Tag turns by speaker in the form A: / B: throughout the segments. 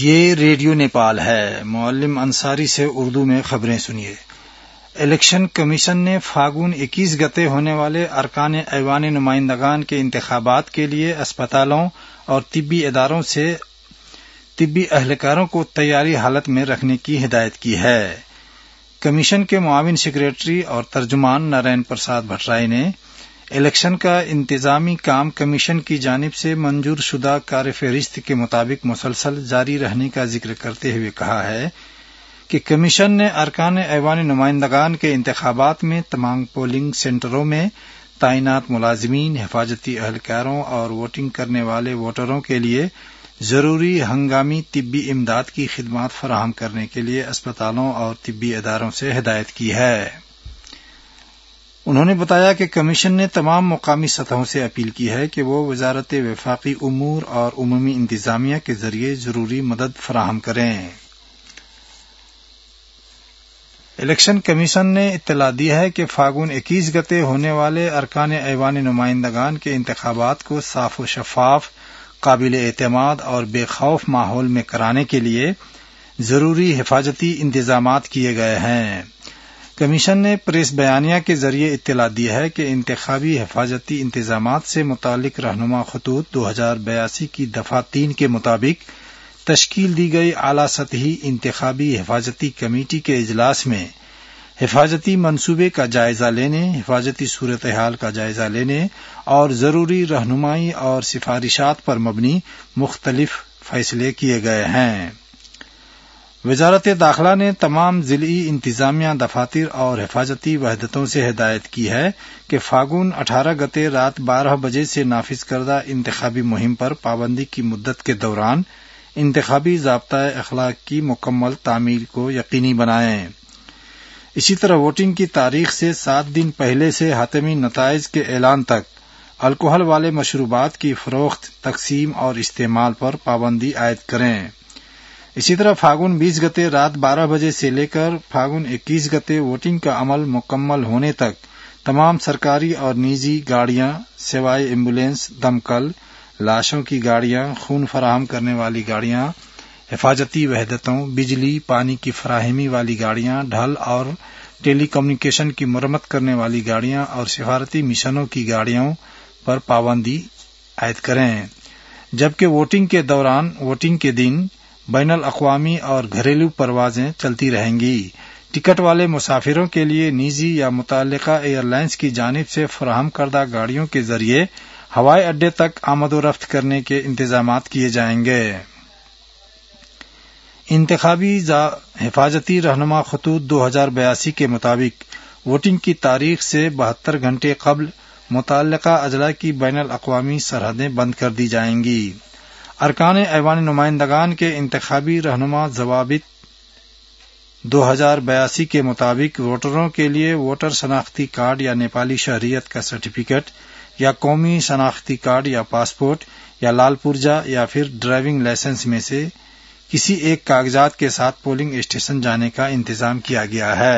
A: یہ ریڈیو نیپال ہے۔ معلم انصاری سے اردو میں خبریں سنیے۔ الیکشن کمیشن نے فاگون 21 گتے ہونے والے ارکان ایوان نمائندگان کے انتخابات کے لیے اسپتالوں اور طبی اداروں سے طبی اہلکاروں کو تیاری حالت میں رکھنے کی ہدایت کی ہے۔ کمیشن کے معاون سیکریٹری اور ترجمان نارائن پرساد بھٹرائی نے الیکشن کا انتظامی کام کمیشن کی جانب سے منظور شدہ کار فہرست کے مطابق مسلسل جاری رہنے کا ذکر کرتے ہوئے کہا ہے کہ کمیشن نے ارکان ایوان نمائندگان کے انتخابات میں تمام پولنگ سینٹروں میں تعینات ملازمین، حفاظتی اہلکاروں اور ووٹنگ کرنے والے ووٹروں کے لیے ضروری ہنگامی طبی امداد کی خدمات فراہم کرنے کے لیے اسپتالوں اور طبی اداروں سے ہدایت کی ہے۔ انہوں نے بتایا کہ کمیشن نے تمام مقامی سطحوں سے اپیل کی ہے کہ وہ وزارت وفاقی امور اور عمومی انتظامیہ کے ذریعے ضروری مدد فراہم کریں۔ الیکشن کمیشن نے اطلاع دی ہے کہ فاگون 21 گتے ہونے والے ارکان ایوان نمائندگان کے انتخابات کو صاف و شفاف، قابل اعتماد اور بے خوف ماحول میں کرانے کے لیے ضروری حفاظتی انتظامات کیے گئے ہیں۔ کمیشن نے پریس بیانیہ کے ذریعے اطلاع دی ہے کہ انتخابی حفاظتی انتظامات سے متعلق رہنما خطوط 2082 کی دفعہ 3 کے مطابق تشکیل دی گئی اعلیٰ سطحی انتخابی حفاظتی کمیٹی کے اجلاس میں حفاظتی منصوبے کا جائزہ لینے، حفاظتی صورتحال کا جائزہ لینے اور ضروری رہنمائی اور سفارشات پر مبنی مختلف فیصلے کیے گئے ہیں۔ وزارت داخلہ نے تمام ضلعی انتظامیہ دفاتر اور حفاظتی وحدتوں سے ہدایت کی ہے کہ فاگون 18 گتے رات 12 بجے سے نافذ کردہ انتخابی مہم پر پابندی کی مدت کے دوران انتخابی ضابطۂ اخلاق کی مکمل تعمیل کو یقینی بنائیں۔ اسی طرح ووٹنگ کی تاریخ سے 7 دن پہلے سے حتمی نتائج کے اعلان تک الکوحل والے مشروبات کی فروخت، تقسیم اور استعمال پر پابندی عائد کریں۔ اسی طرح فاگون 20 گتے رات 12 بجے سے لے کر فاگون 21 گتے ووٹنگ کا عمل مکمل ہونے تک تمام سرکاری اور نجی گاڑیاں سوائے ایمبولینس، دمکل، لاشوں کی گاڑیاں، خون فراہم کرنے والی گاڑیاں، حفاظتی وحدتوں، بجلی پانی کی فراہمی والی گاڑیاں، ڈھل اور ٹیلی کمیونیکیشن کی مرمت کرنے والی گاڑیاں اور سفارتی مشنوں کی گاڑیوں پر پابندی عائد کریں، جبکہ ووٹنگ کے دوران ووٹنگ کے دن بین الاقوامی اور گھریلو پروازیں چلتی رہیں گی۔ ٹکٹ والے مسافروں کے لیے نجی یا متعلقہ ایئر لائنز کی جانب سے فراہم کردہ گاڑیوں کے ذریعے ہوائی اڈے تک آمد و رفت کرنے کے انتظامات کیے جائیں گے۔ انتخابی حفاظتی رہنما خطوط 2082 کے مطابق ووٹنگ کی تاریخ سے 72 گھنٹے قبل متعلقہ اضلاع کی بین الاقوامی سرحدیں بند کر دی جائیں گی۔ ارکان ایوان نمائندگان کے انتخابی رہنما ضوابط 2082 کے مطابق ووٹروں کے لیے ووٹر شناختی کارڈ یا نیپالی شہریت کا سرٹیفکیٹ یا قومی شناختی کارڈ یا پاسپورٹ یا لال پرجا یا پھر ڈرائیونگ لائسنس میں سے کسی ایک کاغذات کے ساتھ پولنگ اسٹیشن جانے کا انتظام کیا گیا ہے۔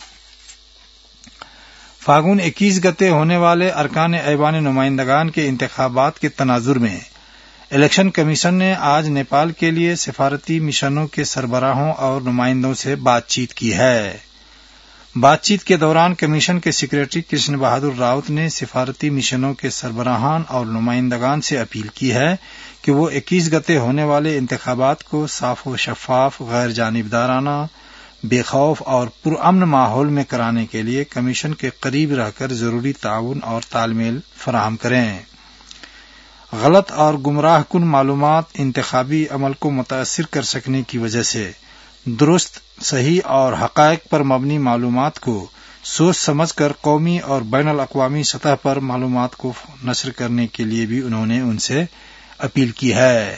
A: فاگون 21 گتے ہونے والے ارکان ایوان نمائندگان کے انتخابات کے تناظر میں الیکشن کمیشن نے آج نیپال کے لیے سفارتی مشنوں کے سربراہوں اور نمائندوں سے بات چیت کی ہے۔ بات چیت کے دوران کمیشن کے سیکریٹری کرشن بہادر راؤت نے سفارتی مشنوں کے سربراہان اور نمائندگان سے اپیل کی ہے کہ وہ 21 گتے ہونے والے انتخابات کو صاف و شفاف، غیر جانبدارانہ، بے خوف اور پرامن ماحول میں کرانے کے لیے کمیشن کے قریب رہ کر ضروری تعاون اور تال میل فراہم کریں۔ غلط اور گمراہ کن معلومات انتخابی عمل کو متاثر کر سکنے کی وجہ سے درست، صحیح اور حقائق پر مبنی معلومات کو سوچ سمجھ کر قومی اور بین الاقوامی سطح پر معلومات کو نشر کرنے کے لیے بھی انہوں نے ان سے اپیل کی ہے۔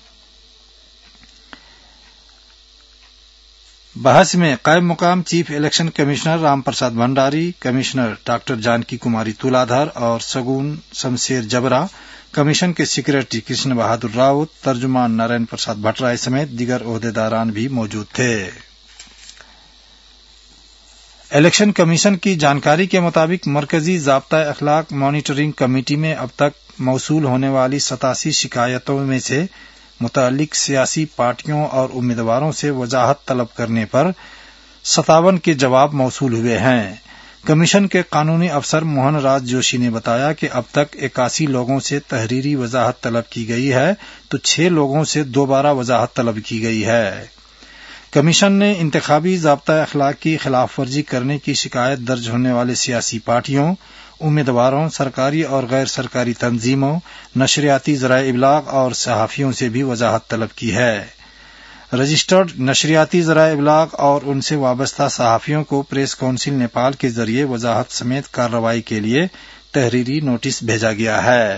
A: بحث میں قائم مقام chief election commissioner Ram Prasad Bhandari, commissioner doctor Janaki Kumari Tuladhar اور سگون شمشیر جبرا، کمیشن کے سیکریٹری کرشن بہادر راؤت، ترجمان نارائن پرساد بھٹرائی سمیت دیگر عہدیداران بھی موجود تھے۔ الیکشن کمیشن کی جانکاری کے مطابق مرکزی ضابطۂ اخلاق مانیٹرنگ کمیٹی میں اب تک موصول ہونے والی 87 شکایتوں میں سے متعلق سیاسی پارٹیوں اور امیدواروں سے وضاحت طلب کرنے پر 57 کے جواب موصول ہوئے ہیں۔ کمیشن کے قانونی افسر موہن راج جوشی نے بتایا کہ اب تک 81 لوگوں سے تحریری وضاحت طلب کی گئی ہے تو 6 لوگوں سے دوبارہ وضاحت طلب کی گئی ہے۔ کمیشن نے انتخابی ضابطۂ اخلاق کی خلاف ورزی کرنے کی شکایت درج ہونے والے سیاسی پارٹیوں، امیدواروں، سرکاری اور غیر سرکاری تنظیموں، نشریاتی ذرائع ابلاغ اور صحافیوں سے بھی وضاحت طلب کی ہے۔ رجسٹرڈ نشریاتی ذرائع ابلاغ اور ان سے وابستہ صحافیوں کو پریس کونسل نیپال کے ذریعے وضاحت سمیت کارروائی کے لیے تحریری نوٹس بھیجا گیا ہے۔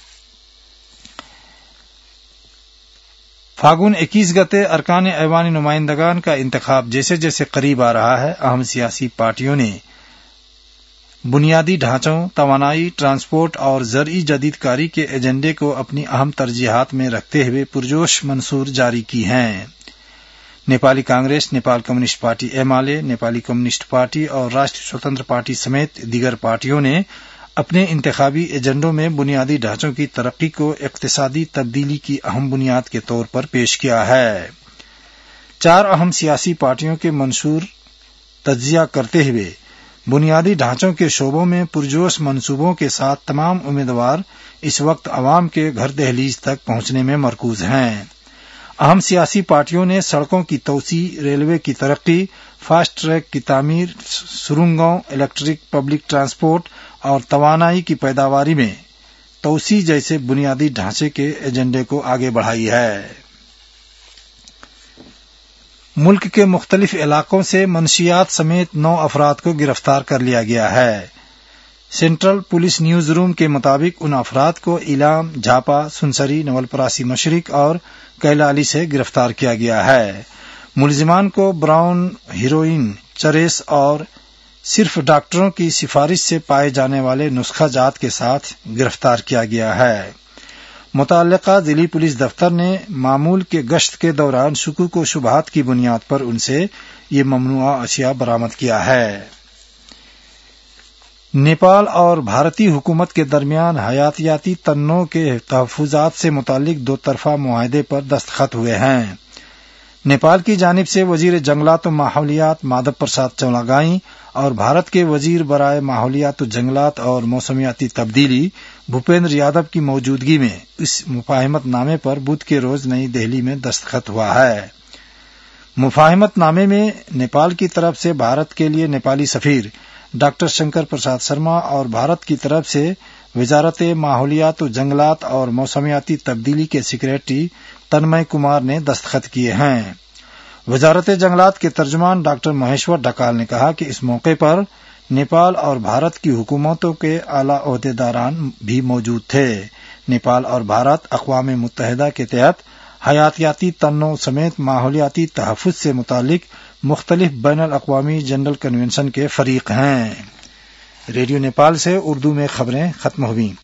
A: فاگن 21 گتے ارکان ایوان نمائندگان کا انتخاب جیسے جیسے قریب آ رہا ہے، اہم سیاسی پارٹیوں نے بنیادی ڈھانچوں، توانائی، ٹرانسپورٹ اور زرعی جدید کاری کے ایجنڈے کو اپنی اہم ترجیحات میں رکھتے ہوئے پرجوش منشور جاری کی ہیں۔ Nepali congress, Nepal communist party U M L, Nepali communist party اور راشٹریہ سوتنتر پارٹی سمیت دیگر پارٹیوں نے اپنے انتخابی ایجنڈوں میں بنیادی ڈھانچوں کی ترقی کو اقتصادی تبدیلی کی اہم بنیاد کے طور پر پیش کیا ہے۔ 4 اہم سیاسی پارٹیوں کے منشور تجزیہ کرتے ہوئے بنیادی ڈھانچوں کے شعبوں میں پرجوش منصوبوں کے ساتھ تمام امیدوار اس وقت عوام کے گھر دہلیز تک پہنچنے میں مرکوز ہیں۔ اہم سیاسی پارٹیوں نے سڑکوں کی توسیع، ریلوے کی ترقی، فاسٹ ٹریک کی تعمیر، سرنگوں، الیکٹرک پبلک ٹرانسپورٹ اور توانائی کی پیداواری میں توسیع جیسے بنیادی ڈھانچے کے ایجنڈے کو آگے بڑھائی ہے۔ ملک کے مختلف علاقوں سے منشیات سمیت 9 افراد کو گرفتار کر لیا گیا ہے۔ سینٹرل پولیس نیوز روم کے مطابق ان افراد کو ایلام، جھاپا، سنسری، نول پراسی مشرق اور کیلالی سے گرفتار کیا گیا ہے۔ ملزمان کو براؤن ہیروئن، چرس اور صرف ڈاکٹروں کی سفارش سے پائے جانے والے نسخہ جات کے ساتھ گرفتار کیا گیا ہے۔ متعلقہ ضلعی پولیس دفتر نے معمول کے گشت کے دوران شکوک و شبہات کی بنیاد پر ان سے یہ ممنوعہ اشیاء برآمد کیا ہے۔ نیپال اور بھارتی حکومت کے درمیان حیاتیاتی تنوع کے تحفظات سے متعلق 2 طرفہ معاہدے پر دستخط ہوئے ہیں۔ نیپال کی جانب سے وزیر جنگلات و ماحولیات مادھو پرساد چولاگائیں اور بھارت کے وزیر برائے ماحولیات و جنگلات اور موسمیاتی تبدیلی بھوپیندر یادو کی موجودگی میں اس مفاہمت نامے پر بدھ کے روز نئی دہلی میں دستخط ہوا ہے۔ مفاہمت نامے میں نیپال کی طرف سے بھارت کے لیے نیپالی سفیر ڈاکٹر شنکر پرساد شرما اور بھارت کی طرف سے وزارت ماحولیات و جنگلات اور موسمیاتی تبدیلی کے سیکریٹری تنمے کمار نے دستخط کیے ہیں۔ وزارت جنگلات کے ترجمان ڈاکٹر مہیشور ڈکال نے کہا کہ اس موقع پر نیپال اور بھارت کی حکومتوں کے اعلیٰ عہدیداران بھی موجود تھے۔ نیپال اور بھارت اقوام متحدہ کے تحت حیاتیاتی تنوع سمیت ماحولیاتی تحفظ سے متعلق مختلف بین الاقوامی جنرل کنونشن کے فریق ہیں۔ ریڈیو نیپال سے اردو میں خبریں ختم ہوئیں۔